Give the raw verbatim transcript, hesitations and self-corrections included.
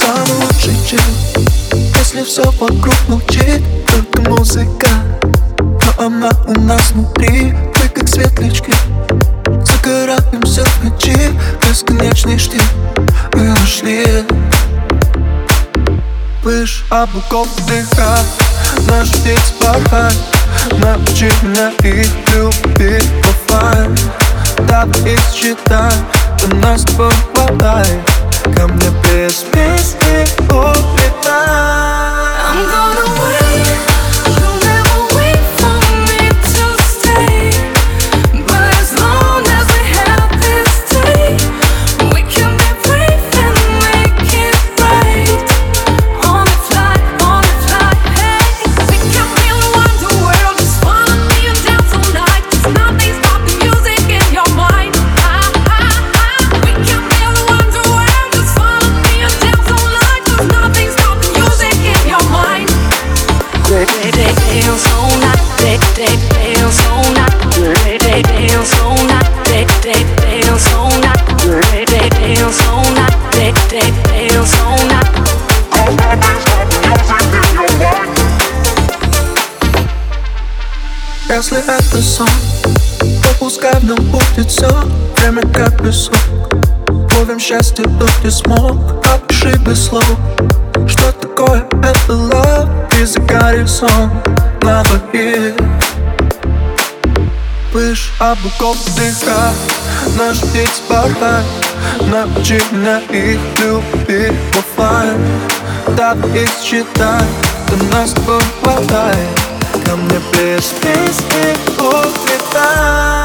самый лучший чел, если все вокруг молчит, только музыка. Но она у нас внутри, мы как светлячки. Загораемся в ночи, бесконечный штиль. Мы нашли выше облаков вдыхать наш птиц порхать. Научи меня их любить оффлайн. Давай их считай, до нас с тобой хватает. Ко мне без песни улетай. I'm gonna wait, you'll never wait for me to stay. But as long as we have this day, we can be brave and make it right. On the fly, on the fly, hey. We can really want the world, just follow me and dance all night. There's nothing stopping music in your mind. Ah, ah, ah. We can really want the world, just follow me and dance all night. There's nothing stopping music in your mind. They they dance all night, they they dance all night, they they dance all night, they they dance all night, they they dance all night, they they dance all night. Если это сон, то пускай в нем будет все. Время как песок, ловим счастье, кто ты смог. Опиши без слов, что такое это love. Ты загорел сон на двоих. Выше облаков вдыхать наш птиц порхать. Научи меня их любить оффлайн. Давай их считай, до нас с тобой хватает. Ко мне без песни улетай.